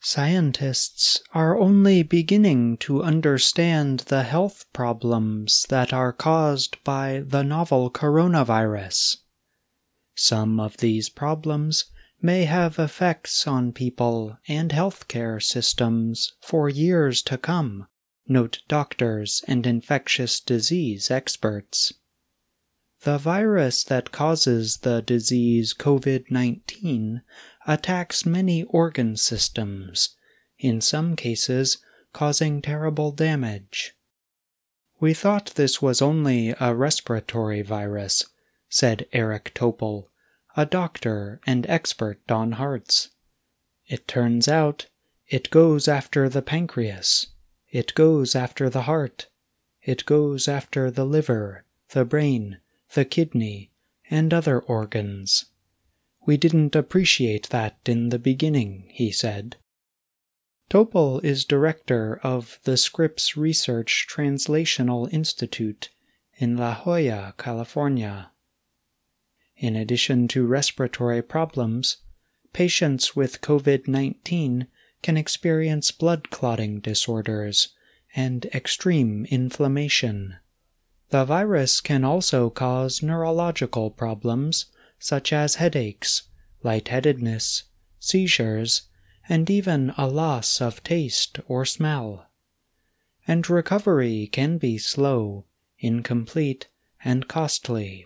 Scientists are only beginning to understand the health problems that are caused by the novel coronavirus. Some of these problems may have effects on people and healthcare systems for years to come, note doctors and infectious disease experts. The virus that causes the disease COVID-19 attacks many organ systems, in some cases causing terrible damage. "We thought this was only a respiratory virus," said Eric Topol, a doctor and expert on hearts. "It turns out it goes after the pancreas, it goes after the heart, it goes after the liver, the brain, the kidney, and other organs. We didn't appreciate that in the beginning," he said. Topol is director of the Scripps Research Translational Institute in La Jolla, California. In addition to respiratory problems, patients with COVID-19 can experience blood clotting disorders and extreme inflammation. The virus can also cause neurological problems such as headaches, lightheadedness, seizures, and even a loss of taste or smell. And recovery can be slow, incomplete, and costly.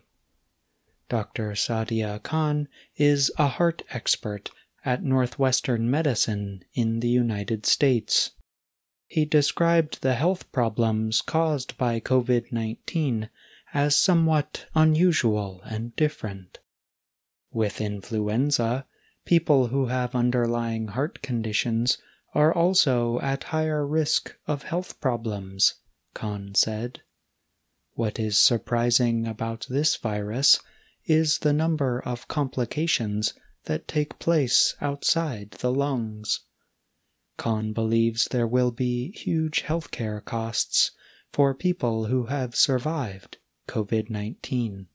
Dr. Sadia Khan is a heart expert at Northwestern Medicine in the United States. He described the health problems caused by COVID-19 as somewhat unusual and different. With influenza, people who have underlying heart conditions are also at higher risk of health problems, Khan said. What is surprising about this virus is the number of complications that take place outside the lungs. Khan believes there will be huge healthcare costs for people who have survived COVID-19.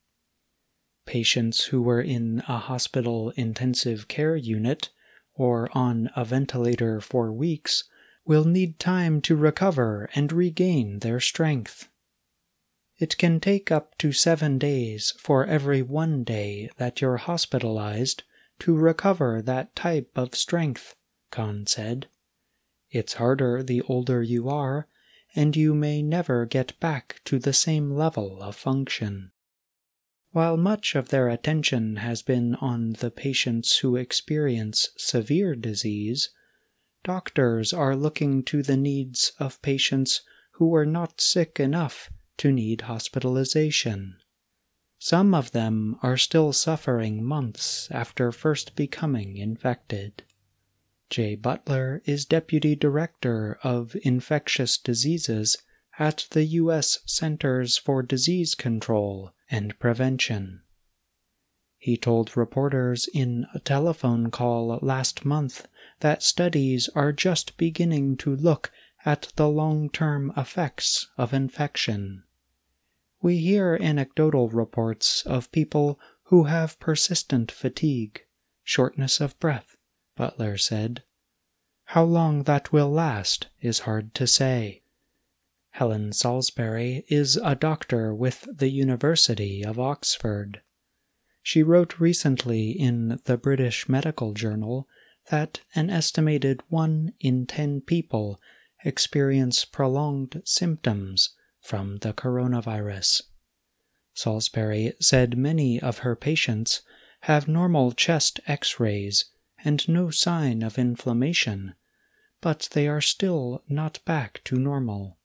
Patients who were in a hospital intensive care unit or on a ventilator for weeks will need time to recover and regain their strength. It can take up to 7 days for every 1 day that you're hospitalized to recover that type of strength, Khan said. It's harder the older you are, and you may never get back to the same level of function. While much of their attention has been on the patients who experience severe disease, doctors are looking to the needs of patients who are not sick enough to need hospitalization. Some of them are still suffering months after first becoming infected. Jay Butler is Deputy Director of Infectious Diseases at the U.S. Centers for Disease Control and Prevention. He told reporters in a telephone call last month that studies are just beginning to look at the long-term effects of infection. We hear anecdotal reports of people who have persistent fatigue, shortness of breath, Butler said. How long that will last is hard to say. Helen Salisbury is a doctor with the University of Oxford. She wrote recently in the British Medical Journal that an estimated 1 in 10 people experience prolonged symptoms from the coronavirus. Salisbury said many of her patients have normal chest X-rays and no sign of inflammation, but they are still not back to normal.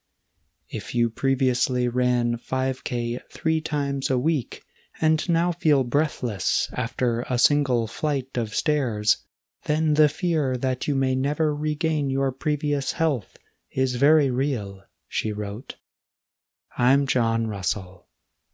If you previously ran 5K 3 times a week and now feel breathless after a single flight of stairs, then the fear that you may never regain your previous health is very real, she wrote. I'm John Russell.